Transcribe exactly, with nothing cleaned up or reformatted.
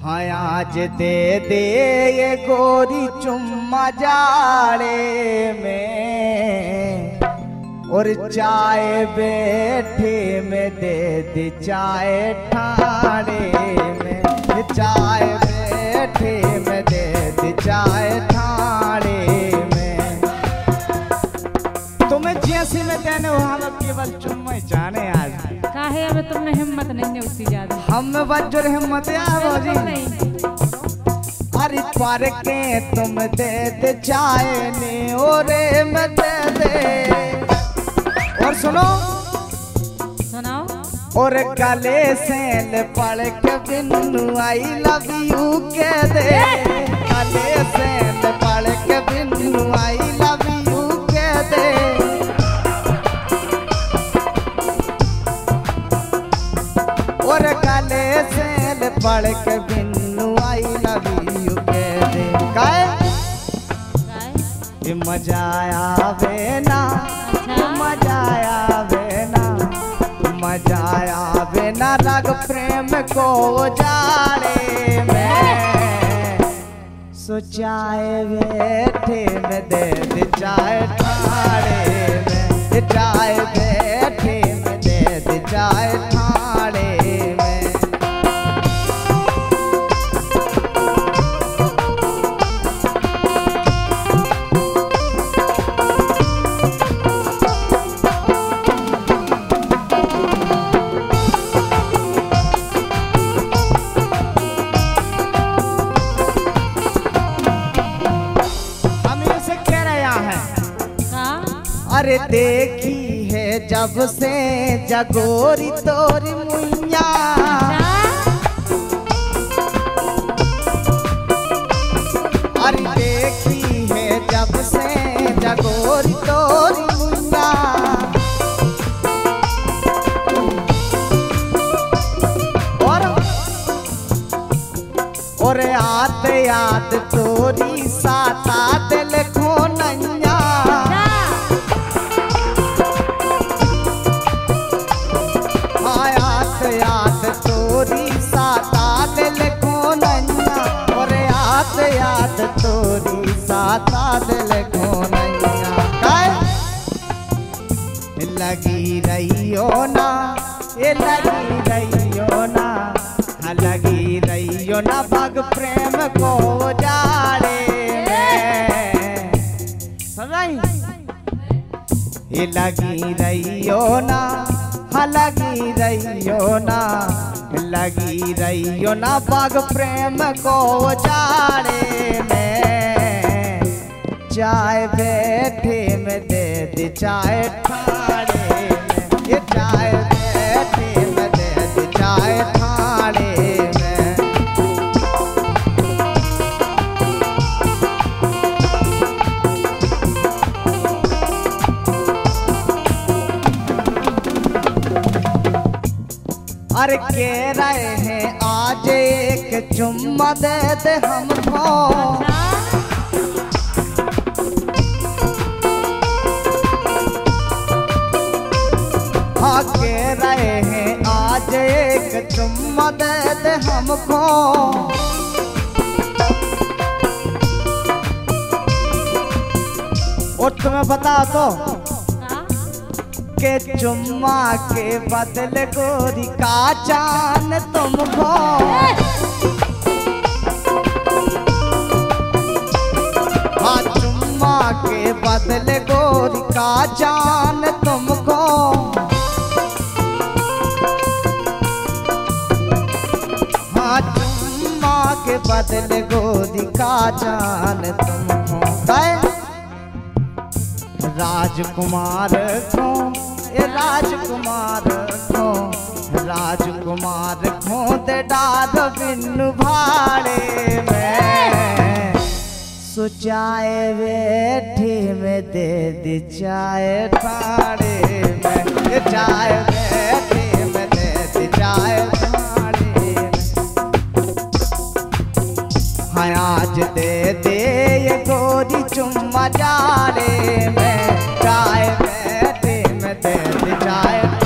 हाँ आज दे दे ये गोरी चुम्मा जाड़े में, और चाय बैठे में दे दी चाय ठाणे में, चाय बैठे में दे दी चाय ठाणे में। तुम्हें जैसे में देने हो हम केवल चुम्मा जाने आज काहे अब तुमने हिम्मत नहीं है उसी ज्यादा हम में बच्चों हिम्मत है जी। अरे पर के तुम दे दे चाय ने और मैं दे दे। और सुनो सुनाओ। और गले से पड़ के बिन्नू आई लव यू के दे, गले से पड़ के बिन्नू आई लव यू के दे। और गले से पड़ के बिन्नू आई लव यू के दे। गाय ये मजा आवे ना, मजा आवे ना, मजा आवे ना रग प्रेम को जाड़े में। सो चाय बैठे में दे दे चाय ठाणे में, चाय बैठे में दे दे चाय ठाणे में। अरे देखी है जब से जगोरी तोरी मुइया, अरे देखी है जब से जगोरी तोरी मुइया। और और याद याद तोरी साता दिल खो नैया। याद तोरी साता दिल को नैया, और याद याद तोरी साता दिल को नैया। लगी रहियो ना, ये लगी रहियो ना, हाँ लगी रहियो ना भग प्रेम को जाड़े में। समझाई ये लगी रहियो ना, हाँ लगी रहियो ना, लगी रहियो ना बाग प्रेम को जाड़े में। चाय बैठे में दे दी चाय ठाणे में, ये चाय बैठे में दे दी चाय ठाणे में। अरे कह रहे हैं आज एक चुम्मा दे दे हमको, हाँ कह रहे हैं आज एक चुम्मा दे दे हमको। और तुम्हें बता तो के चुम्मा के बदले गोरी का जान तुमको। हाँ चुम्मा के बदले गोरी का जान तुमको। हाँ चुम्मा के बदले गोरी का जान तुमको। राजकुमार को ये राजकुमार को, राजकुमार को दे डाल बिन्नू भाड़े में। सो चाय बैठे में दे दी चाय ठाणे में, ये चाय बैठे में दे दी चाय ठाणे में। हाँ आज दे दे ये गोरी चुम्मा जाड़े में, चाय बैठे में दे दी चाय।